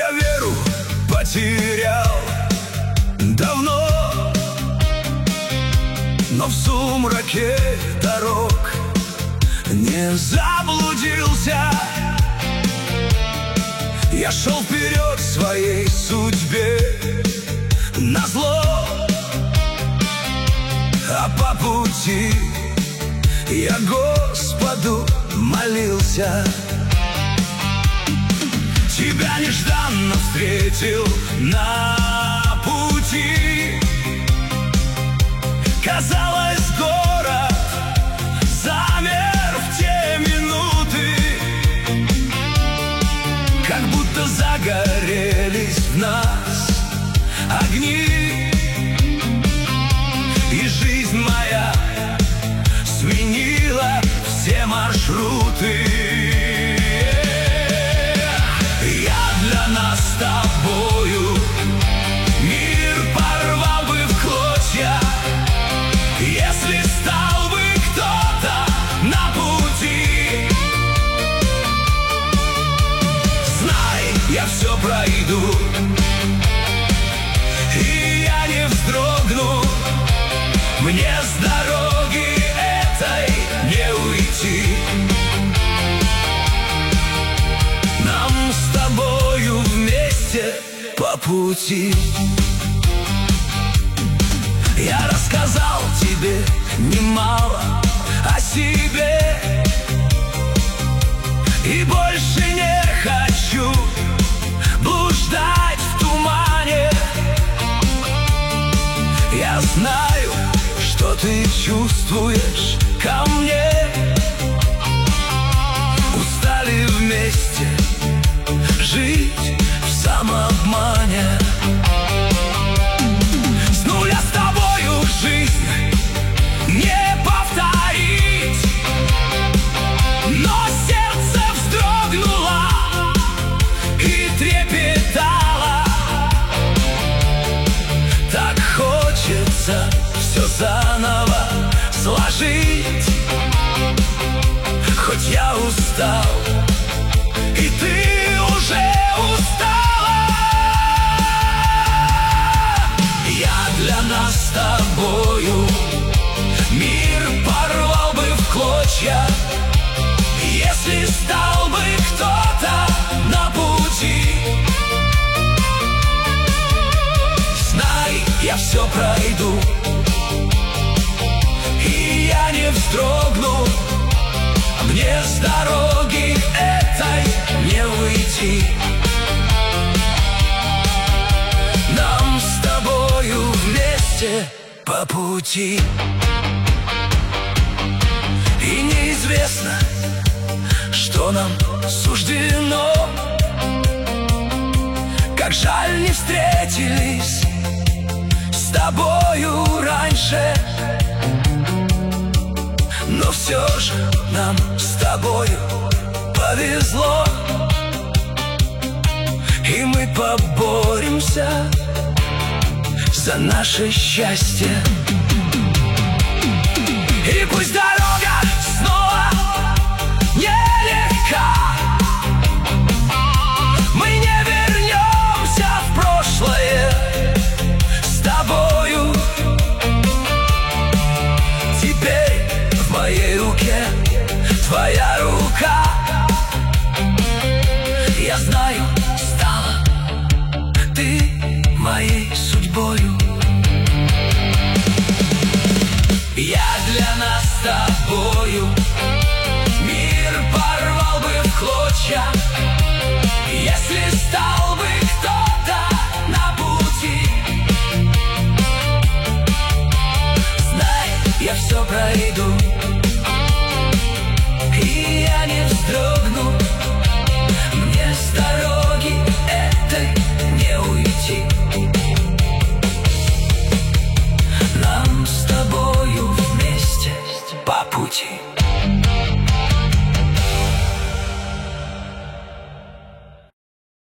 Я веру потерял давно, но в сумраке дорог не заблудился. Я шел вперед своей судьбе назло, а по пути я Господу молился. Тебя нежданно встретил на пути. Казалось, город замер в те минуты, как будто загорелись в нас огни, и жизнь моя сменила все маршруты. Для нас с тобою мир порвал бы в клочья, если стал бы кто-то на пути. Знай, я все пройду, и я не вздрогну. Мне с дороги этой не уйти. Нам с тобою вместе по пути. Я рассказал тебе немало о себе, и больше не хочу блуждать в тумане. Я знаю, что ты чувствуешь ко мне. Устали вместе жить в самообмане. С нуля с тобою жизнь не повторить, но сердце вздрогнуло и трепетало. Так хочется все заново сложить, хоть я устал, и ты уже устала. Я для нас с тобою мир порвал бы в клочья, если стал бы кто-то на пути. Знай, я все пройду, и я не вздрогну. Мне с дороги этой не уйти. Нам с тобою вместе по пути. И неизвестно, что нам суждено. Как жаль, не встретились с тобою раньше. Но все же нам с тобою повезло, и мы поборемся за наше счастье. И пусть